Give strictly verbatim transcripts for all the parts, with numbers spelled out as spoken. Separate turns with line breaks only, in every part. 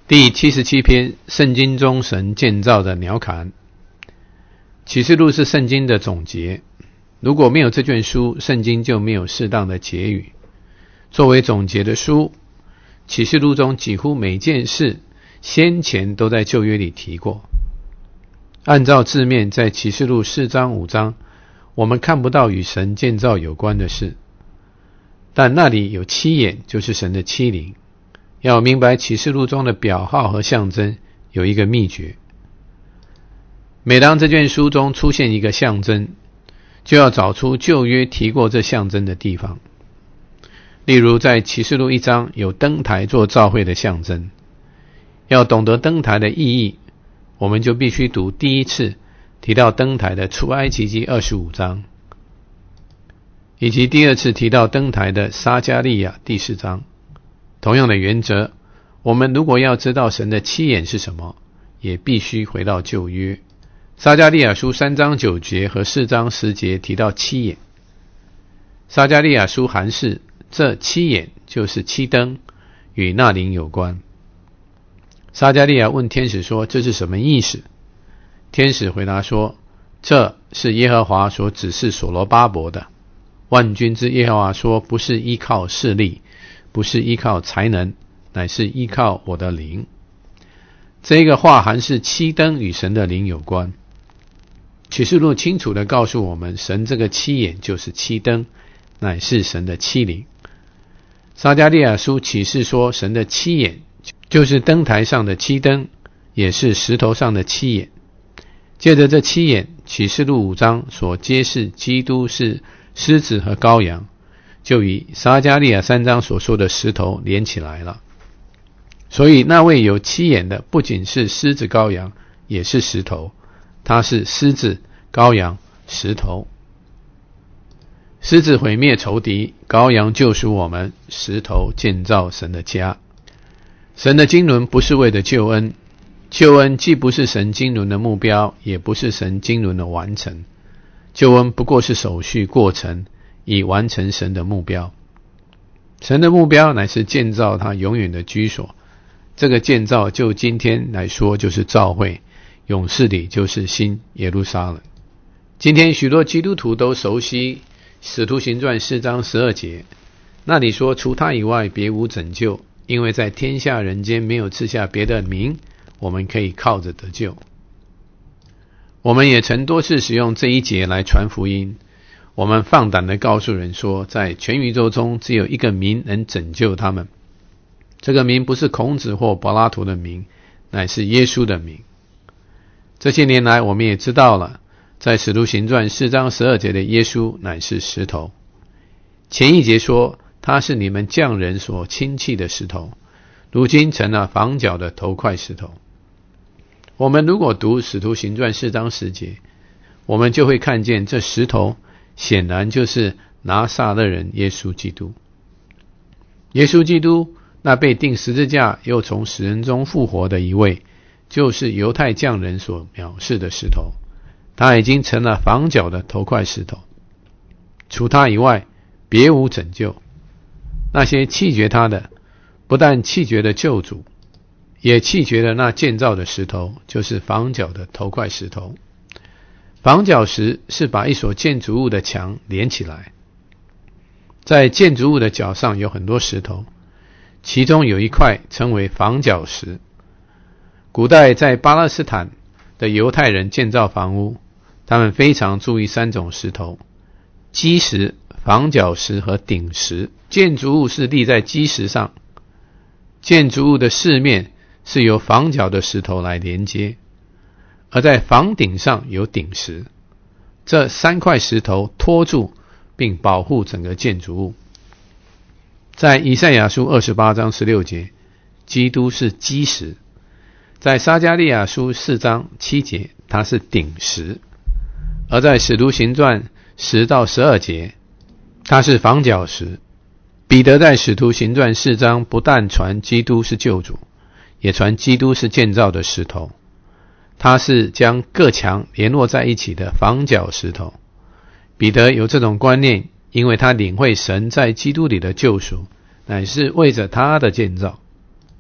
第七十七篇，圣经中神建造的鸟坎。启示录是圣经的总结，如果没有这卷书，圣经就没有适当的结语。作为总结的书，启示录中几乎每件事先前都在旧约里提过。按照字面，在启示录四章五章，我们看不到与神建造有关的事，但那里有七眼，就是神的七灵。要明白启示录中的表号和象征，有一个秘诀。每当这卷书中出现一个象征，就要找出旧约提过这象征的地方。例如在启示录一章有灯台做照会的象征，要懂得灯台的意义，我们就必须读第一次提到灯台的出埃及记二十五章，以及第二次提到灯台的撒迦利亚第四章。同样的原则，我们如果要知道神的七眼是什么，也必须回到旧约。撒迦利亚书三章九节和四章十节提到七眼。撒迦利亚书函示这七眼就是七灯，与那灵有关。撒迦利亚问天使说，这是什么意思？天使回答说，这是耶和华所指示所罗巴伯的。万军之耶和华说，不是依靠势力，不是依靠才能，乃是依靠我的灵。这个话函是七灯与神的灵有关。启示录清楚地告诉我们，神这个七眼就是七灯，乃是神的七灵。撒迦利亚书启示说，神的七眼就是灯台上的七灯，也是石头上的七眼。借着这七眼，启示录五章所揭示基督是狮子和羔羊，就与撒迦利亚三章所说的石头连起来了。所以那位有七眼的不仅是狮子羔羊，也是石头，他是狮子羔羊石头。狮子毁灭仇敌，羔羊救赎我们，石头建造神的家。神的经纶不是为了救恩，救恩既不是神经纶的目标，也不是神经纶的完成。救恩不过是手续过程，以完成神的目标。神的目标乃是建造他永远的居所，这个建造就今天来说就是教会，永世里就是新耶路撒冷。今天许多基督徒都熟悉使徒行传四章十二节，那里说除他以外别无拯救，因为在天下人间没有赐下别的名，我们可以靠着得救。我们也曾多次使用这一节来传福音，我们放胆地告诉人说，在全宇宙中只有一个名能拯救他们，这个名不是孔子或柏拉图的名，乃是耶稣的名。这些年来我们也知道了，在使徒行传四章十二节的耶稣乃是石头。前一节说他是你们匠人所轻弃的石头，如今成了房角的头块石头。我们如果读使徒行传四章十节，我们就会看见这石头显然就是拿撒勒人耶稣基督。耶稣基督那被钉十字架又从死人中复活的一位，就是犹太匠人所藐视的石头，他已经成了房角的头块石头。除他以外别无拯救。那些弃绝他的，不但弃绝了救主，也弃绝了那建造的石头，就是房角的头块石头。房角石是把一所建筑物的墙连起来，在建筑物的角上有很多石头，其中有一块称为房角石。古代在巴勒斯坦的犹太人建造房屋，他们非常注意三种石头：基石、房角石和顶石。建筑物是立在基石上，建筑物的四面是由房角的石头来连接，而在房顶上有顶石。这三块石头托住并保护整个建筑物。在以赛亚书二十八章十六节，基督是基石；在撒迦利亚书四章七节，他是顶石；而在使徒行传十到十二节，他是房角石。彼得在使徒行传四章不但传基督是救主，也传基督是建造的石头，他是将各墙联络在一起的房角石头。彼得有这种观念，因为他领会神在基督里的救赎，乃是为着他的建造。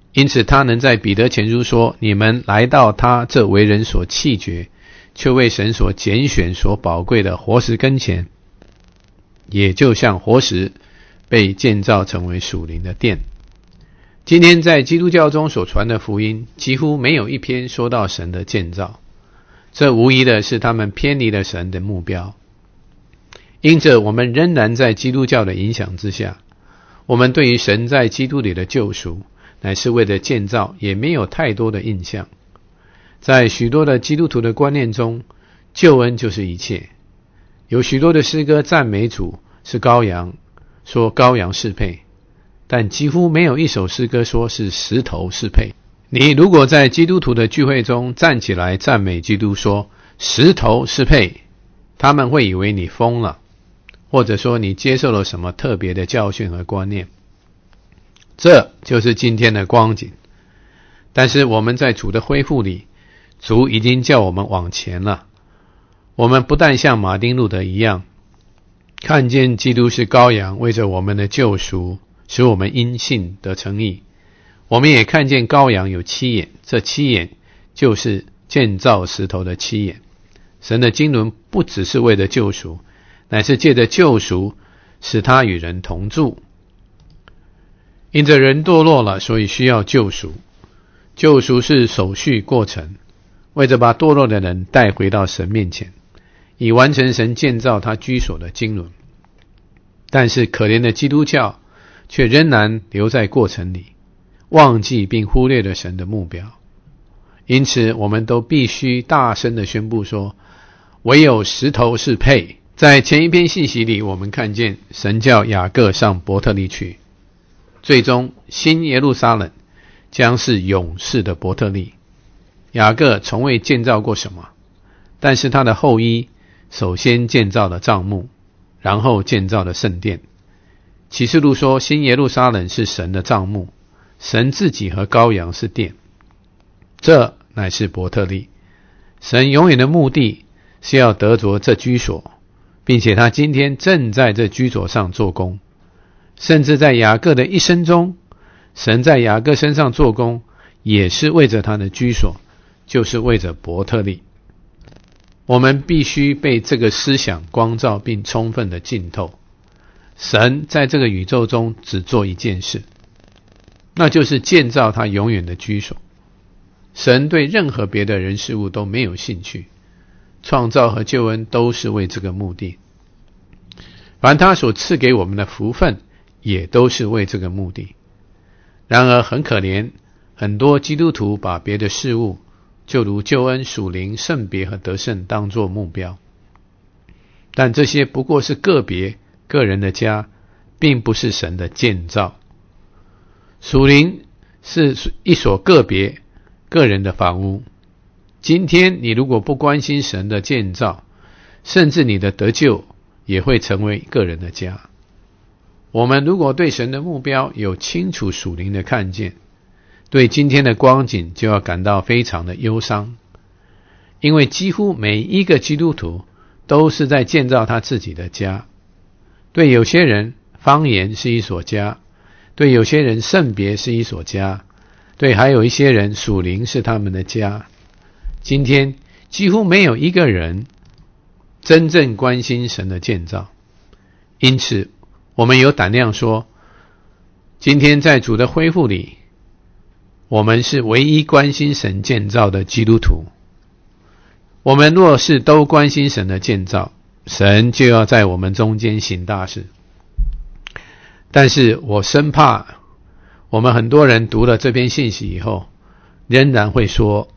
因此他能在彼得前书说，你们来到他这为人所弃绝却为神所拣选所宝贵的活石跟前，也就像活石被建造成为属灵的殿。今天在基督教中所传的福音几乎没有一篇说到神的建造，这无疑的是他们偏离了神的目标。因着我们仍然在基督教的影响之下，我们对于神在基督里的救赎乃是为了建造也没有太多的印象。在许多的基督徒的观念中，救恩就是一切。有许多的诗歌赞美主是羔羊，说羔羊适配，但几乎没有一首诗歌说是石头适配。你如果在基督徒的聚会中站起来赞美基督说石头适配，他们会以为你疯了，或者说你接受了什么特别的教训和观念。这就是今天的光景。但是我们在主的恢复里，主已经叫我们往前了。我们不但像马丁路德一样看见基督是羔羊，为着我们的救赎使我们因信得称义，我们也看见羔羊有七眼，这七眼就是建造石头的七眼。神的经纶不只是为了救赎，乃是借着救赎使他与人同住。因着人堕落了，所以需要救赎。救赎是手续过程，为着把堕落的人带回到神面前，以完成神建造他居所的经纶。但是可怜的基督教却仍然留在过程里，忘记并忽略了神的目标。因此我们都必须大声地宣布说，唯有石头是配。在前一篇信息里，我们看见神叫雅各上伯特利去，最终新耶路撒冷将是永世的伯特利。雅各从未建造过什么，但是他的后裔首先建造了帐幕，然后建造了圣殿。启示录说，新耶路撒冷是神的帐幕，神自己和羔羊是殿，这乃是伯特利。神永远的目的是要得着这居所，并且他今天正在这居所上做工。甚至在雅各的一生中，神在雅各身上做工，也是为着他的居所，就是为着伯特利。我们必须被这个思想光照并充分的浸透。神在这个宇宙中只做一件事，那就是建造他永远的居所。神对任何别的人事物都没有兴趣，创造和救恩都是为这个目的。凡他所赐给我们的福分也都是为这个目的。然而很可怜，很多基督徒把别的事物，就如救恩、属灵、圣别和得胜当作目标，但这些不过是个别个人的家，并不是神的建造。属灵是一所个别个人的房屋。今天你如果不关心神的建造，甚至你的得救也会成为个人的家。我们如果对神的目标有清楚属灵的看见，对今天的光景就要感到非常的忧伤，因为几乎每一个基督徒都是在建造他自己的家。对有些人，方言是一所家；对有些人，圣别是一所家；对还有一些人，属灵是他们的家。今天几乎没有一个人真正关心神的建造，因此我们有胆量说，今天在主的恢复里，我们是唯一关心神建造的基督徒。我们若是都关心神的建造，神就要在我们中间行大事。但是我生怕我们很多人读了这篇信息以后，仍然会说，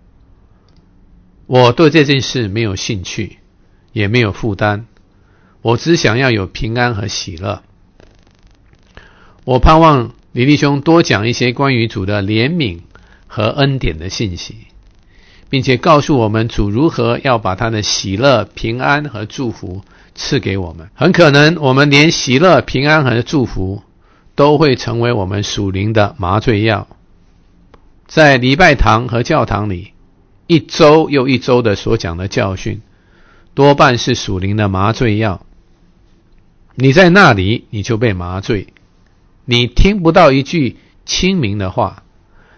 我对这件事没有兴趣，也没有负担，我只想要有平安和喜乐。我盼望李弟兄多讲一些关于主的怜悯和恩典的信息，并且告诉我们主如何要把他的喜乐、平安和祝福赐给我们。很可能我们连喜乐、平安和祝福都会成为我们属灵的麻醉药。在礼拜堂和教堂里，一周又一周的所讲的教训，多半是属灵的麻醉药。你在那里，你就被麻醉，你听不到一句清明的话，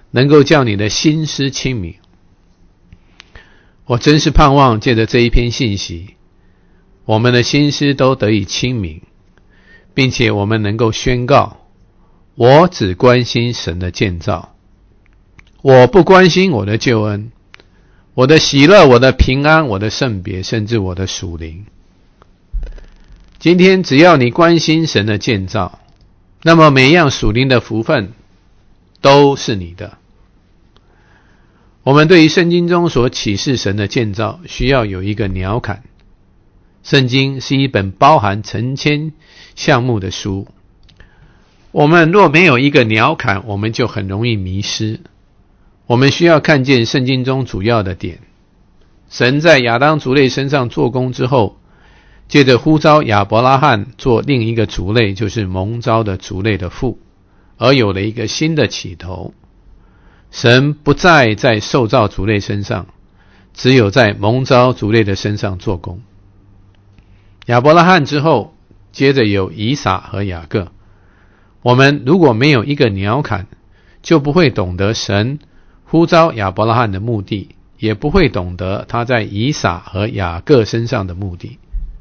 能够叫你的心思清明。我真是盼望借着这一篇信息，我们的心思都得以清明，并且我们能够宣告，我只关心神的建造，我不关心我的救恩，我的喜乐，我的平安，我的圣别，甚至我的属灵。今天只要你关心神的建造，那么每一样属灵的福分都是你的。我们对于圣经中所启示神的建造，需要有一个鸟瞰。圣经是一本包含成千项目的书，我们若没有一个鸟瞰，我们就很容易迷失。我们需要看见圣经中主要的点。神在亚当族类身上做工之后，接着呼召亚伯拉罕做另一个族类，就是蒙召的族类的父，而有了一个新的起头。神不再在受造族类身上，只有在蒙召族类的身上做工。亚伯拉罕之后，接着有以撒和雅各。我们如果没有一个鸟瞰，就不会懂得神呼召亚伯拉罕的目的，也不会懂得他在以撒和雅各身上的目的。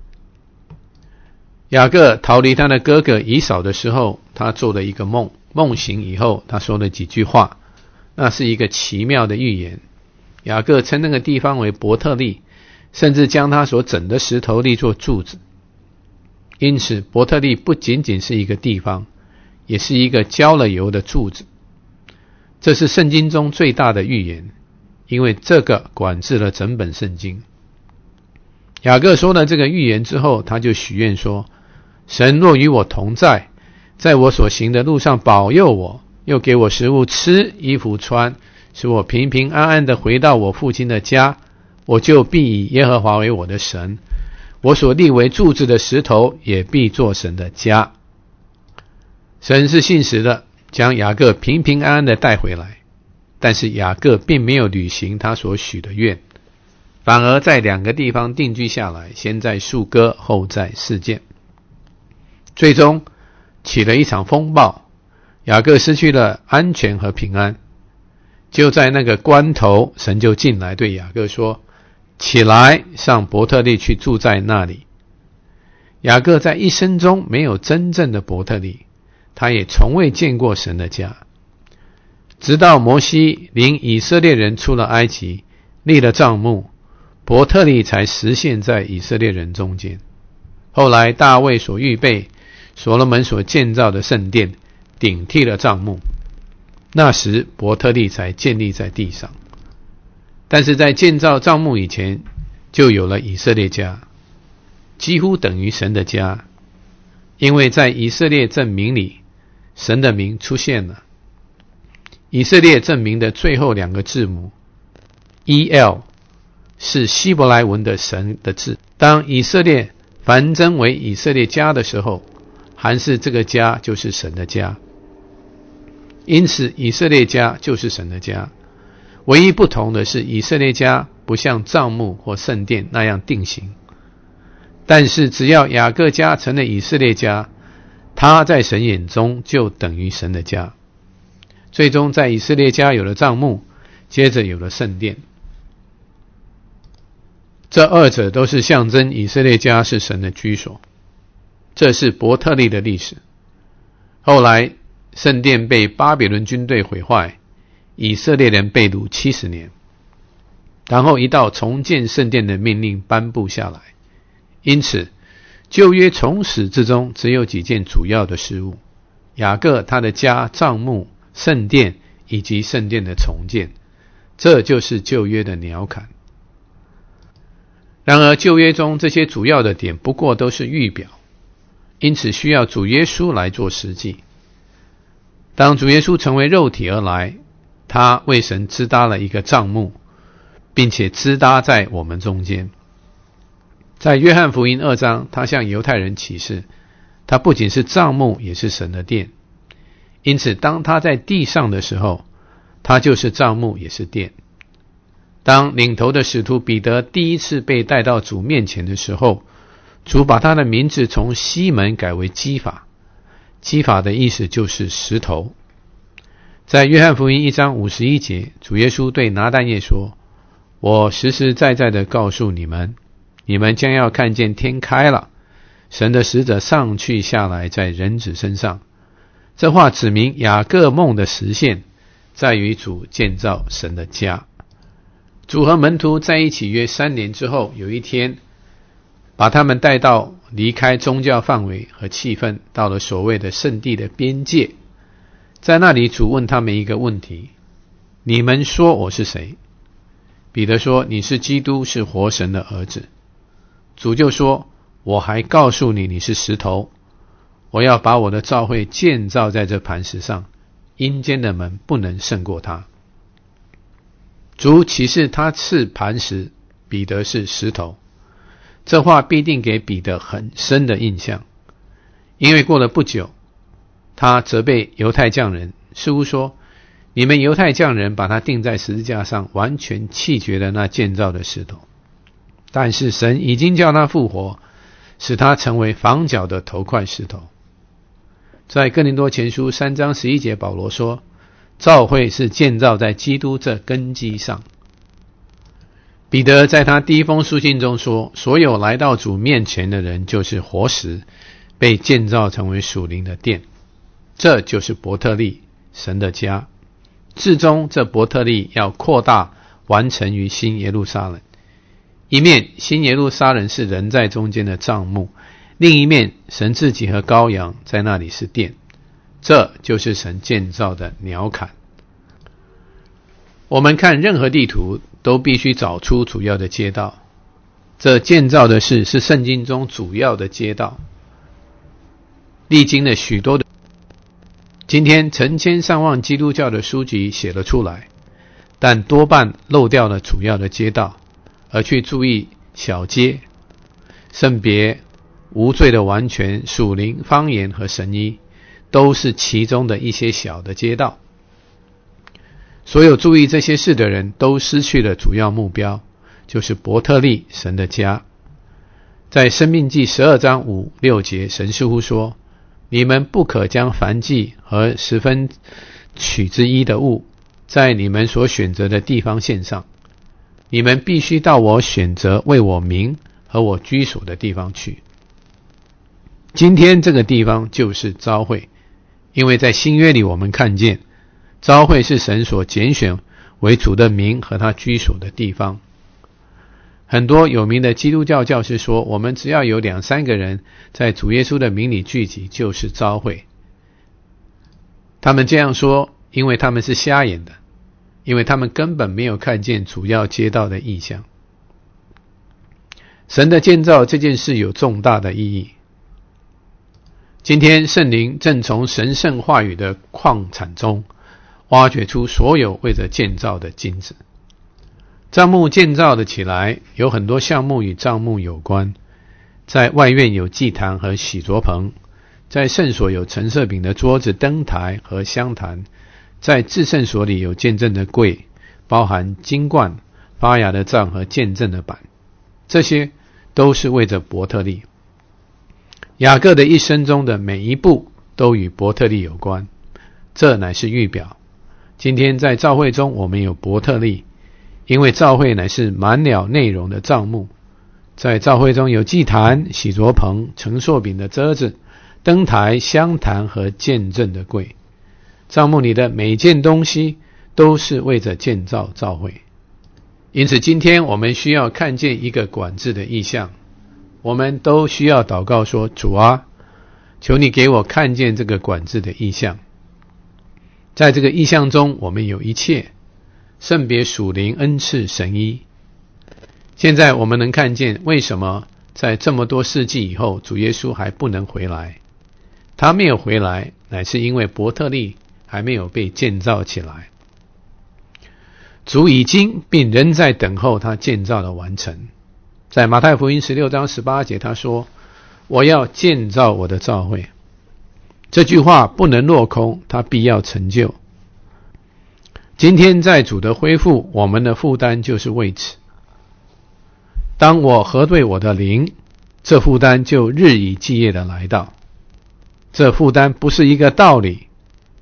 雅各逃离他的哥哥以扫的时候，他做了一个梦，梦醒以后，他说了几句话，那是一个奇妙的预言。雅各称那个地方为伯特利，甚至将他所整的石头立作柱子。因此伯特利不仅仅是一个地方，也是一个浇了油的柱子。这是圣经中最大的预言，因为这个管制了整本圣经。雅各说了这个预言之后，他就许愿说，神若与我同在，在我所行的路上保佑我，又给我食物吃，衣服穿，使我平平安安地回到我父亲的家，我就必以耶和华为我的神，我所立为柱子的石头也必作神的家。神是信实的，将雅各平平安安地带回来，但是雅各并没有履行他所许的愿，反而在两个地方定居下来，先在树哥，后在示剑。最终起了一场风暴，雅各失去了安全和平安。就在那个关头，神就进来对雅各说，起来，上伯特利去住在那里。雅各在一生中没有真正的伯特利，他也从未见过神的家。直到摩西领以色列人出了埃及，立了帐幕，伯特利才实现在以色列人中间。后来大卫所预备，所罗门所建造的圣殿顶替了帐幕，那时伯特利才建立在地上。但是在建造帐幕以前，就有了以色列家，几乎等于神的家，因为在以色列证明里，神的名出现了。以色列证明的最后两个字母 E L 是希伯来文的神的字。当以色列繁增为以色列家的时候，还是这个家就是神的家。因此以色列家就是神的家，唯一不同的是以色列家不像帐幕或圣殿那样定型。但是只要雅各家成了以色列家，他在神眼中就等于神的家。最终在以色列家有了帐幕，接着有了圣殿。这二者都是象征以色列家是神的居所。这是伯特利的历史。后来圣殿被巴比伦军队毁坏，以色列人被掳七十年，然后一道重建圣殿的命令颁布下来。因此旧约从始至终只有几件主要的事物，雅各他的家、帐幕、圣殿以及圣殿的重建，这就是旧约的鸟瞰。然而旧约中这些主要的点不过都是预表，因此需要主耶稣来做实际。当主耶稣成为肉体而来，他为神支搭了一个帐幕，并且支搭在我们中间。在约翰福音二章，他向犹太人启示，他不仅是帐幕，也是神的殿。因此当他在地上的时候，他就是帐幕也是殿。当领头的使徒彼得第一次被带到主面前的时候，主把他的名字从西门改为基法。基法的意思就是石头。 在约翰福音一章五十一节，主耶稣对拿但业说，我实实在在的告诉你们，你们将要看见天开了，神的使者上去下来在人子身上。这话指明雅各梦的实现在于主建造神的家。主和门徒在一起约三年之后，有一天把他们带到离开宗教范围和气氛，到了所谓的圣地的边界。在那里，主问他们一个问题，你们说我是谁？彼得说，你是基督，是活神的儿子。主就说，我还告诉你，你是石头，我要把我的教会建造在这磐石上，阴间的门不能胜过它。主启示他是磐石，彼得是石头，这话必定给彼得很深的印象。因为过了不久，他责备犹太匠人，似乎说，你们犹太匠人把他钉在十字架上，完全弃绝了那建造的石头。但是神已经叫他复活，使他成为房角的头块石头。在哥林多前书三章十一节，保罗说，教会是建造在基督这根基上。彼得在他第一封书信中说，所有来到主面前的人就是活石，被建造成为属灵的殿。这就是伯特利，神的家。至终这伯特利要扩大完成于新耶路撒冷。一面新耶路撒冷是人在中间的帐幕，另一面神自己和羔羊在那里是殿。这就是神建造的鸟瞰。我们看任何地图都必须找出主要的街道，这建造的事是圣经中主要的街道，历经了许多的今天成千上万基督教的书籍写了出来，但多半漏掉了主要的街道，而去注意小街、圣别、无罪的完全、属灵、方言和神医，都是其中的一些小的街道。所有注意这些事的人都失去了主要目标，就是伯特利，神的家。在申命记十二章五六节，神似乎说，你们不可将燔祭和十分取之一的物在你们所选择的地方献上，你们必须到我选择为我名和我居所的地方去。今天这个地方就是召会，因为在新约里我们看见召会是神所拣选为主的名和他居所的地方。很多有名的基督教教师说，我们只要有两三个人在主耶稣的名里聚集，就是召会。他们这样说，因为他们是瞎眼的，因为他们根本没有看见主要街道的意象。神的建造这件事有重大的意义。今天圣灵正从神圣话语的矿产中挖掘出所有为着建造的金子。帐幕建造的起来，有很多项目与帐幕有关。在外院有祭坛和洗濯棚，在圣所有陈设饼的桌子、灯台和香坛，在至圣所里有见证的柜，包含金冠、发芽的杖和见证的板，这些都是为着伯特利。雅各的一生中的每一步都与伯特利有关，这乃是预表。今天在教会中我们有伯特利，因为教会乃是满了内容的帐幕。在教会中有祭坛、洗濯棚、陈设饼的遮子、灯台、香坛和见证的柜。帐幕里的每件东西都是为着建造教会。因此今天我们需要看见一个管制的意象，我们都需要祷告说，主啊，求你给我看见这个管制的意象。在这个意象中我们有一切，圣别、属灵、恩赐、神医。现在我们能看见为什么在这么多世纪以后主耶稣还不能回来。他没有回来，乃是因为伯特利还没有被建造起来。主已经并仍在等候他建造的完成。在马太福音十六章十八节他说，我要建造我的教会。这句话不能落空，他必要成就。今天在主的恢复，我们的负担就是为此。当我核对我的灵，这负担就日以继夜的来到。这负担不是一个道理，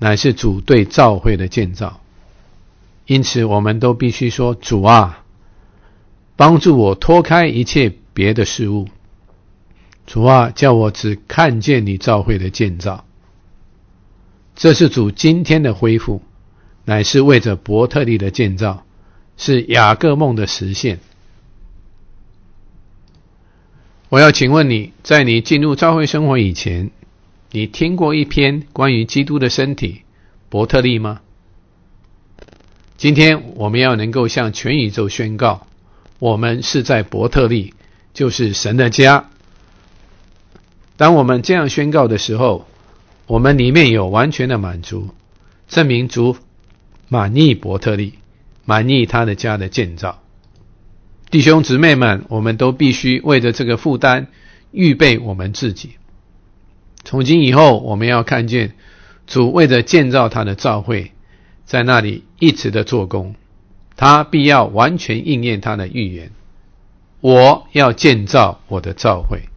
乃是主对教会的建造。因此我们都必须说，主啊，帮助我脱开一切别的事物，主啊，叫我只看见你教会的建造。这是主今天的恢复，乃是为着伯特利的建造，是雅各梦的实现。我要请问你，在你进入教会生活以前，你听过一篇关于基督的身体伯特利吗？今天我们要能够向全宇宙宣告，我们是在伯特利，就是神的家。当我们这样宣告的时候，我们里面有完全的满足，证明主满意伯特利，满意他的家的建造。弟兄姊妹们，我们都必须为着这个负担预备我们自己。从今以后，我们要看见主为着建造他的教会，在那里一直的做工，他必要完全应验他的预言，我要建造我的教会。